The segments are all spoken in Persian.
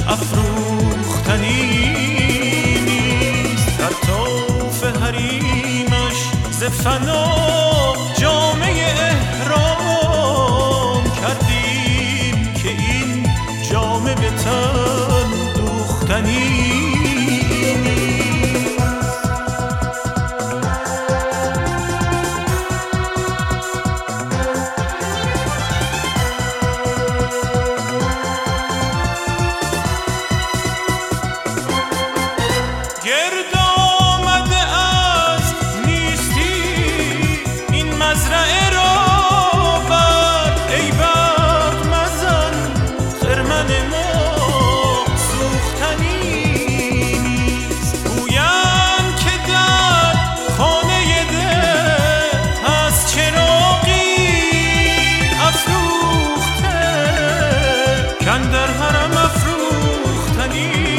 افروختنی نیست. در طوف حریمش ز فنا جامه احرام کردیم که این جامه به تن دوختنی. گرد آمده از نیستی این مزرعه را بر، ای برق مزن خرمن ما سوختنی نیست. گویند که در خانه دل از چراغی افروخته کاندر حرم افروختنی.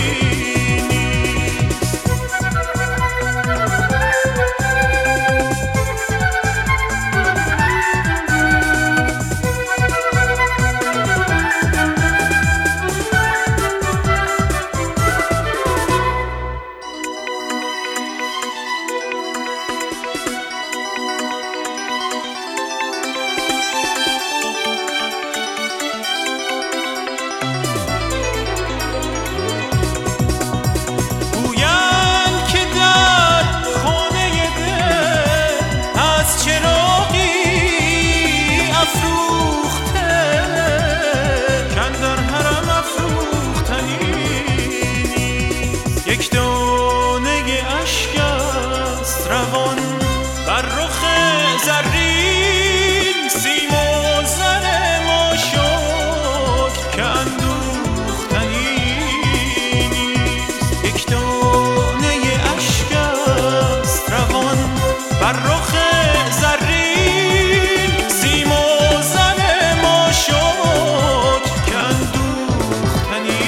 یک دانه اشک است روان بر رخ زرین، سیم و زر ما شکر که اندوختنی نیست. یک دانه اشک است روان بر رخ زرین، سیم و زر ما شکر که اندوختنی.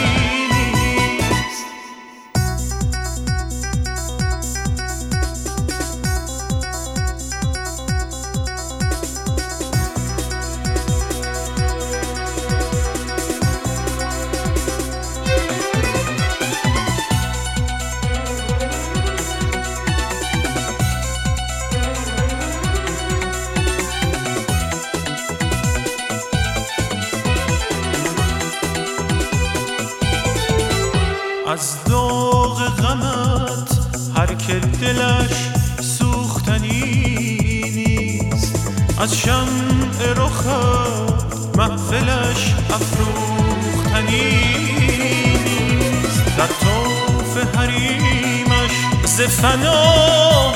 از داغ غمت هر که دلش سوختنی نیست. از شمع رخت محفلش افروختنی نیست. در طوف حریمش ز فنا